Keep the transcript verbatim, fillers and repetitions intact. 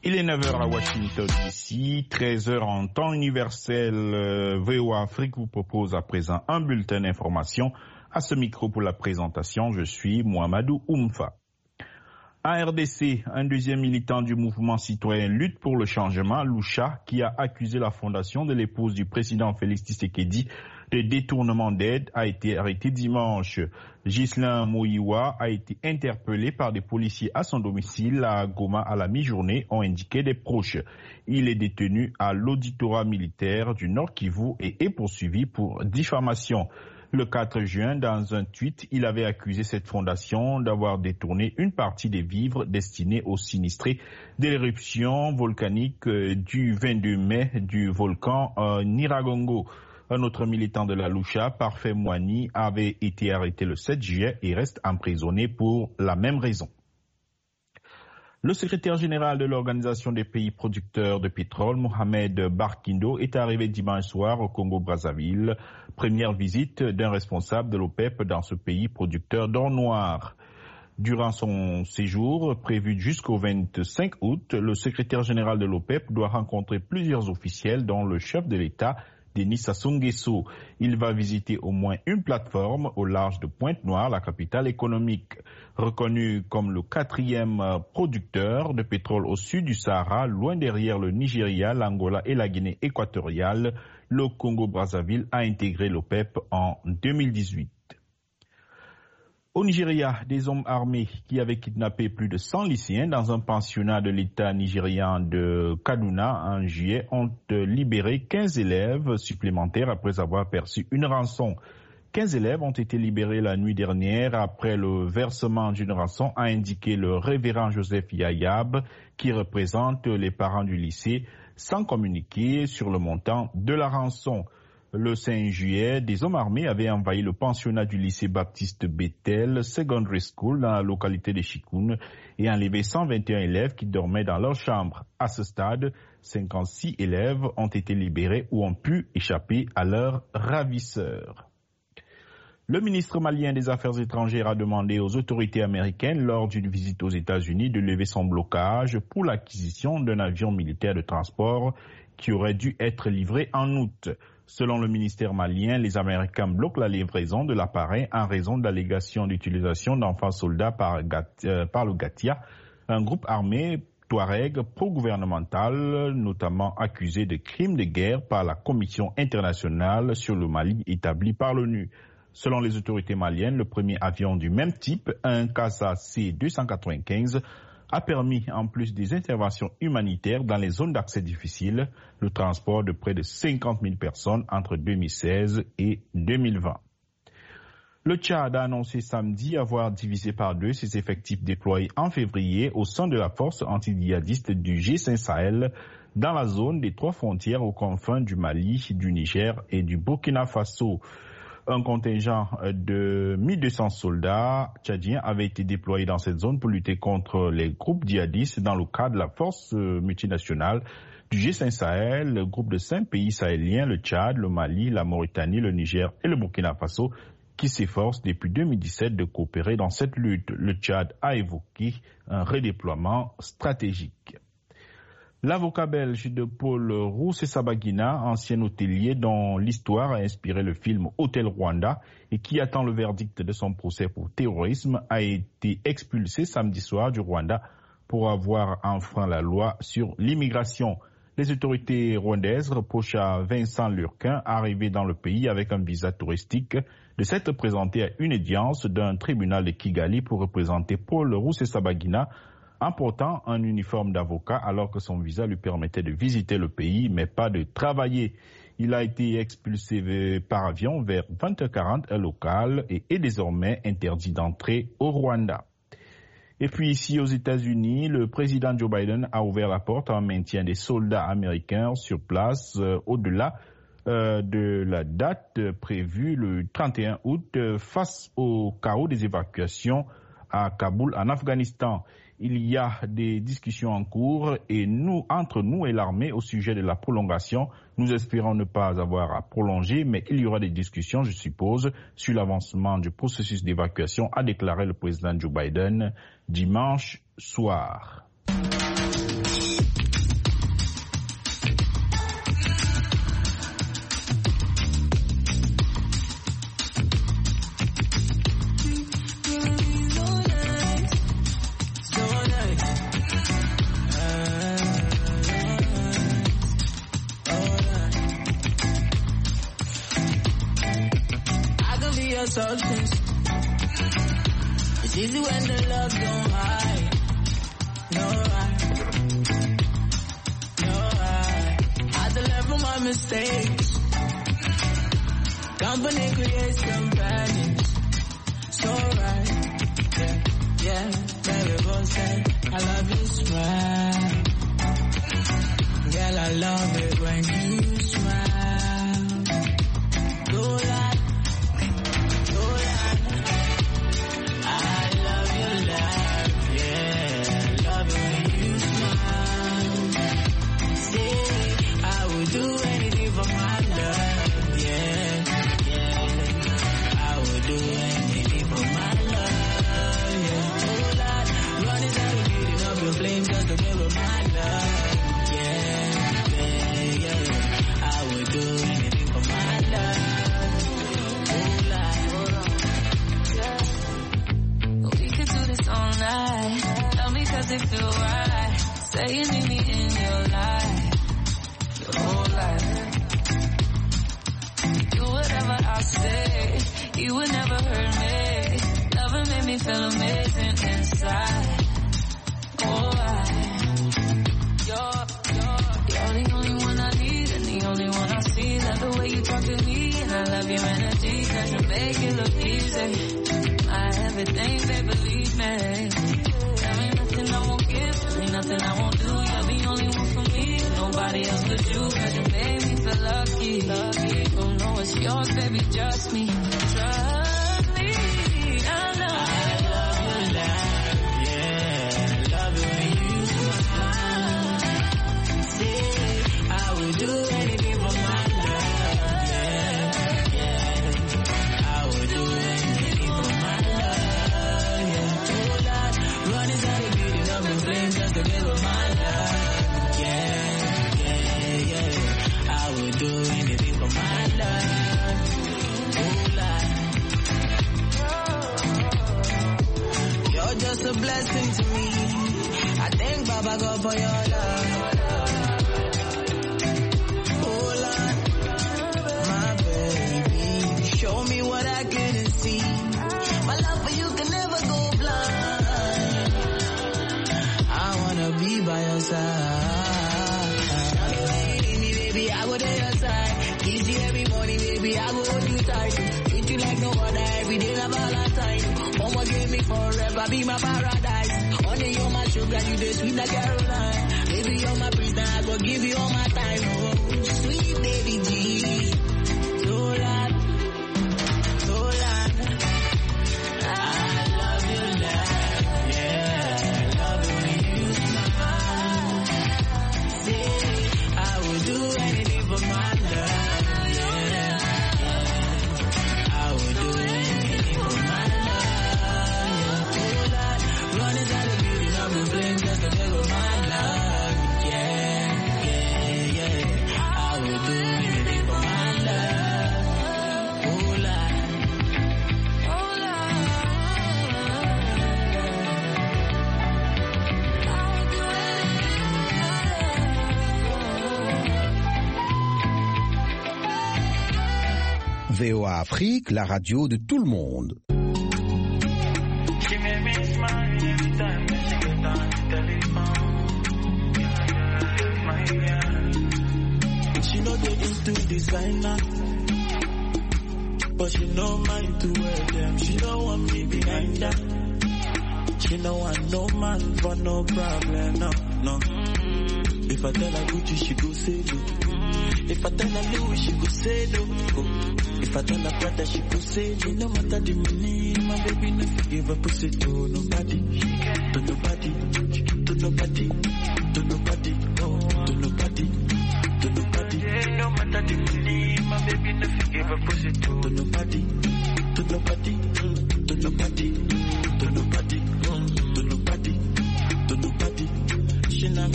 Il est neuf heures à Washington D C, treize heures en temps universel. Euh, V O A Afrique vous propose à présent un bulletin d'information. À ce micro pour la présentation, je suis Mohamedou Oumfa. En R D C, un deuxième militant du mouvement citoyen Lutte pour le changement, Loucha, qui a accusé la fondation de l'épouse du président Félix Tshisekedi de détournement d'aide, a été arrêté dimanche. Ghislain Moïwa a été interpellé par des policiers à son domicile à Goma à la mi-journée, ont indiqué des proches. Il est détenu à l'auditorat militaire du Nord Kivu et est poursuivi pour diffamation. Le quatre juin, dans un tweet, il avait accusé cette fondation d'avoir détourné une partie des vivres destinés aux sinistrés de l'éruption volcanique du vingt-deux mai du volcan euh, Nyiragongo. Un autre militant de la Loucha, Parfait Moani, avait été arrêté le sept juillet et reste emprisonné pour la même raison. Le secrétaire général de l'Organisation des pays producteurs de pétrole, Mohamed Barkindo, est arrivé dimanche soir au Congo-Brazzaville. Première visite d'un responsable de l'OPEP dans ce pays producteur d'or noir. Durant son séjour, prévu jusqu'au vingt-cinq août, le secrétaire général de l'OPEP doit rencontrer plusieurs officiels, dont le chef de l'État, Denis Sassou Nguesso. Il va visiter au moins une plateforme au large de Pointe-Noire, la capitale économique. Reconnu comme le quatrième producteur de pétrole au sud du Sahara, loin derrière le Nigeria, l'Angola et la Guinée équatoriale, le Congo-Brazzaville a intégré l'OPEP en deux mille dix-huit. Au Nigeria, des hommes armés qui avaient kidnappé plus de cent lycéens dans un pensionnat de l'État nigérian de Kaduna en juillet ont libéré quinze élèves supplémentaires après avoir perçu une rançon. quinze élèves ont été libérés la nuit dernière après le versement d'une rançon, a indiqué le révérend Joseph Yayab, qui représente les parents du lycée, sans communiquer sur le montant de la rançon. Le cinq juillet, des hommes armés avaient envahi le pensionnat du lycée baptiste Bethel Secondary School dans la localité de Chikoun et enlevé cent vingt et un élèves qui dormaient dans leur chambre. À ce stade, cinquante-six élèves ont été libérés ou ont pu échapper à leurs ravisseurs. Le ministre malien des Affaires étrangères a demandé aux autorités américaines, lors d'une visite aux États-Unis, de lever son blocage pour l'acquisition d'un avion militaire de transport qui aurait dû être livré en août. Selon le ministère malien, les Américains bloquent la livraison de l'appareil en raison d'allégations d'utilisation d'enfants soldats par, euh, par le Gatia, un groupe armé touareg pro-gouvernemental, notamment accusé de crimes de guerre par la Commission internationale sur le Mali établie par l'ONU. Selon les autorités maliennes, le premier avion du même type, un Casa C deux cent quatre-vingt-quinze, a permis, en plus des interventions humanitaires dans les zones d'accès difficiles, le transport de près de cinquante mille personnes entre deux mille seize et deux mille vingt. Le Tchad a annoncé samedi avoir divisé par deux ses effectifs déployés en février au sein de la force antidjihadiste du G cinq Sahel dans la zone des trois frontières aux confins du Mali, du Niger et du Burkina Faso. Un contingent de mille deux cents soldats tchadiens avait été déployé dans cette zone pour lutter contre les groupes djihadistes dans le cadre de la force multinationale du G cinq Sahel, le groupe de cinq pays sahéliens, le Tchad, le Mali, la Mauritanie, le Niger et le Burkina Faso, qui s'efforcent depuis deux mille dix-sept de coopérer dans cette lutte. Le Tchad a évoqué un redéploiement stratégique. L'avocat belge de Paul Rusesabagina, ancien hôtelier dont l'histoire a inspiré le film Hôtel Rwanda et qui attend le verdict de son procès pour terrorisme, a été expulsé samedi soir du Rwanda pour avoir enfreint la loi sur l'immigration. Les autorités rwandaises reprochent à Vincent Lurquin, arrivé dans le pays avec un visa touristique, de s'être présenté à une audience d'un tribunal de Kigali pour représenter Paul Rusesabagina en portant un uniforme d'avocat alors que son visa lui permettait de visiter le pays mais pas de travailler. Il a été expulsé par avion vers vingt heures quarante heure locale et est désormais interdit d'entrer au Rwanda. Et puis ici aux États-Unis, le président Joe Biden a ouvert la porte à un maintien des soldats américains sur place euh, au-delà euh, de la date prévue le trente et un août euh, face au chaos des évacuations à Kaboul en Afghanistan. Il y a des discussions en cours et nous, entre nous et l'armée au sujet de la prolongation. Nous espérons ne pas avoir à prolonger, mais il y aura des discussions, je suppose, sur l'avancement du processus d'évacuation, a déclaré le président Joe Biden dimanche soir. substance. It's easy when the love don't hide. No, I, no, I had to learn from my mistakes. Company creates companions. So right, yeah, yeah. Baby both said I love your smile. Girl, I love it when you smile. Go like, go like. I love your laugh, yeah. Love it when you smile. Say I would do anything for my love, yeah, yeah. I would do anything for my love, yeah. Oh Lord, run inside the beating of your flames just to get with my love. Cause it feel right. Say you need me in your life, your whole life. Do whatever I say, you would never hurt me. Loving made me feel amazing inside. Oh, I, you're, you're, you're the only one I need and the only one I see. Love the way you talk to me and I love your energy. Cause you make it look easy. My everything, they believe me. I won't give, ain't nothing I won't do. You're the only one for me, nobody else but you. Cause you made me feel lucky, lucky. Don't know it's yours, baby, just me. Trust me, I know. I love your laugh, yeah. Love it when you smile. Say, I would do anything for my love, yeah, yeah. I would do anything for my love, yeah. Oh Lord, run inside the just to give her my love, yeah, yeah, yeah. I would do anything for my love, oh Lord. You're just a blessing to me. I thank Baba God for your love, oh Lord, my baby. Show me what I couldn't see. My love for you can never go blind. Be by your side. Hey, me, baby, I go to your side. Kiss you every morning, baby, I go hold you tight. Treat you like no other, every day of Valentine. Mama gave me forever, be my paradise. Honey, you're my sugar, you the sweet like Caroline. Baby, you're my prisoner, I go give you all my time. Oh, sweet baby G. So loud, so loud. I love your laugh, yeah. Love it when you I would do anything for my love, yeah, yeah. I would do anything for my love, yeah. Oh Lord, run inside the beauty of the flame just to get with my love, yeah, yeah, yeah. I would do anything for my love, oh Lord, oh V O A Afrique, la radio de tout le monde. She know they into designer, but she no mind to wear them. She don't want me behind her. She no want no man for no problem, no, no. If I tell her Gucci, she go say no. If I tell her Louis, she go say no. If I tell her brother, she go say no. No matter the money, my baby no give a pussy to nobody, to nobody, to nobody, to nobody, oh, to nobody, to nobody. No matter the money, my baby no give a pussy to nobody, to nobody, to nobody, to nobody, to nobody, to nobody. She not